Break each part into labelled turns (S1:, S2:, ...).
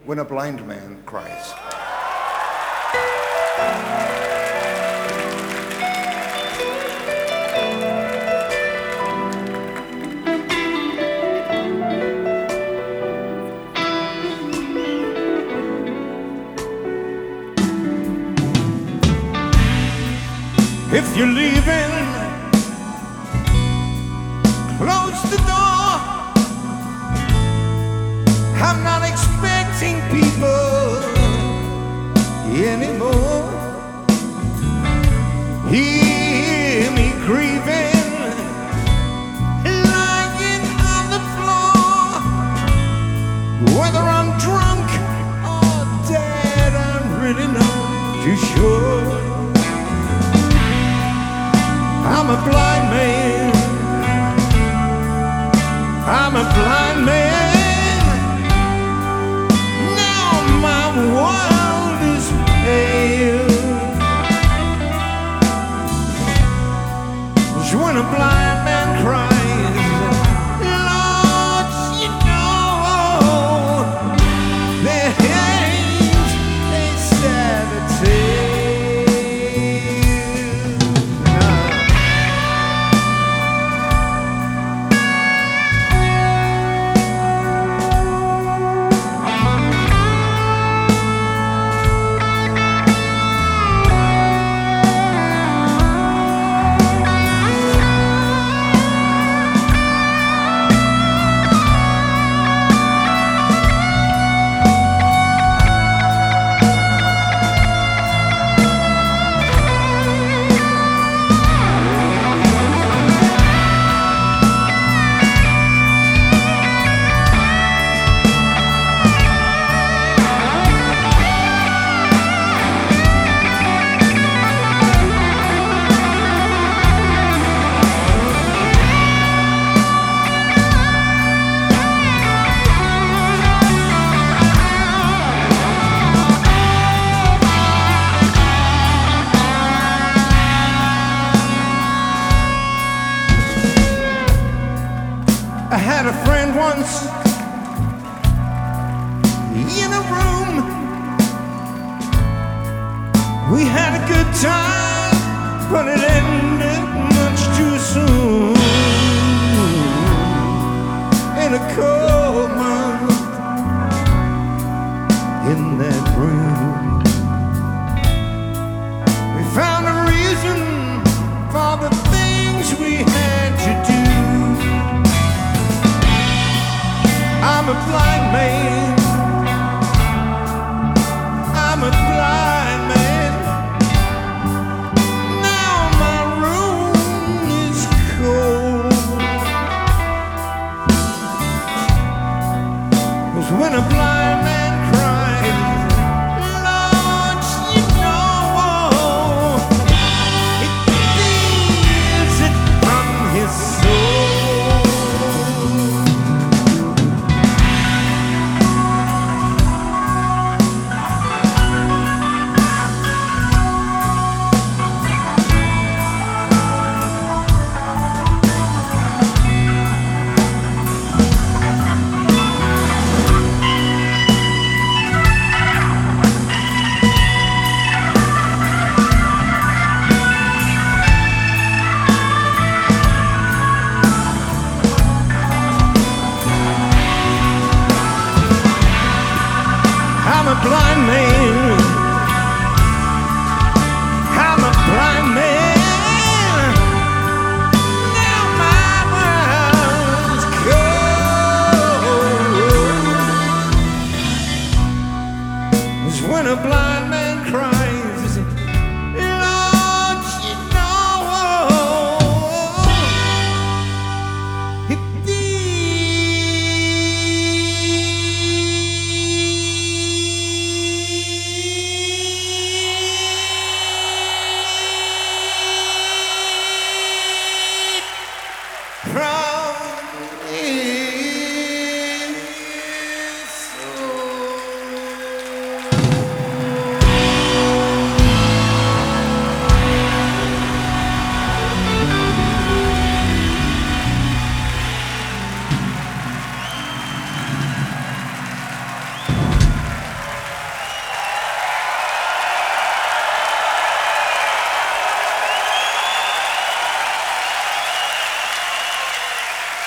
S1: When a Blind Man Cries.
S2: If you're leaving, close the door. I'm not expecting people anymore. Hear me grieving, lying on the floor. Whether I'm drunk or dead, I'm really not too sure. I'm a blind man. I'm a blind man. Now my world is pale. It's when a blind man cries, Lord, you know, there ain't a sadder tale. I had a friend once in a room. We had a good time, but it ended much too soon. In a coma in that room, we found a reason for the things we had to do. I'm a blind man. I'm a blind man. Now my room is cold. 'Cause when a blind man cries, Lord, you know, it feels it from his soul. I'm a blind man. I'm a blind man. Now my world's cold. It's when a blind man cries, Lord, you know, it from his soul.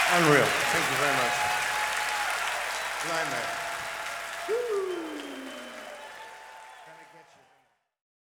S1: Unreal. Thank you very much. Good night, man. Woo.